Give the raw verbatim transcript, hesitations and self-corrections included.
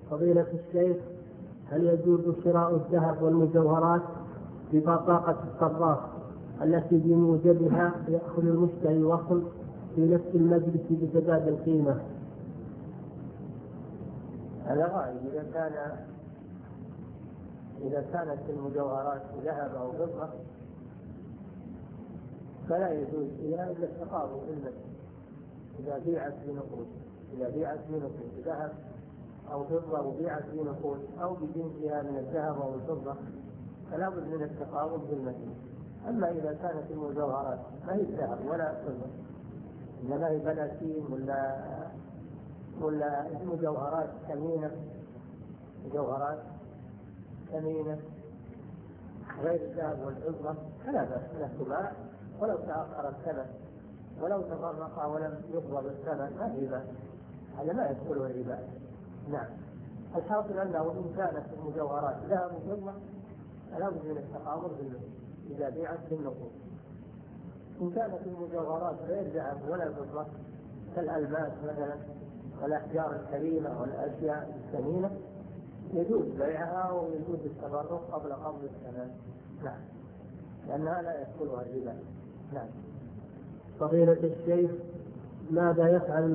فضيلة الشيخ، هل يجوز شراء الذهب والمجوهرات ببطاقة الصراف التي بموجبها يأخذ المشتري وصل في نفس المجلس بسداد القيمة؟ هذا غائب. إذا كان إذا كانت المجوهرات ذهب أو فضة فلا يجوز فيها إلا التقابض المثل. إذا بيعت بنقود إذا بيعت بنقود ذهب أو فضة وبيعت بنقود أو بجنسها من الذهب أو الفضة فلا بد من التقابض بالمثل. أما إذا كانت المجوهرات ما هي ذهب ولا فضة، إنما هي بلاتين ولا ولا مجوهرات ثمينة مجوهرات ثمينة غير الذهب والفضة فلا بأس له تباع ولو تأخر الثمن ولو تفرق ولم يقبض الثمن ما في بأس. هذا ما يدخله الربا. نعم. الحاصل أنه إن كانت المجوهرات ذهب وفضة فلا بد من التقابض بالمثل إذا بيعت بالنقود. إن كانت المجوهرات غير ذهب ولا فضة كالألماس مثلا والأحجار الكريمة والأشياء الثمينة يجوز بيعها ويجوز التبرع قبل قبض الثمن. نعم، لأنها لا يدخلها الربا. نعم. فضيلة الشيخ، ماذا يفعل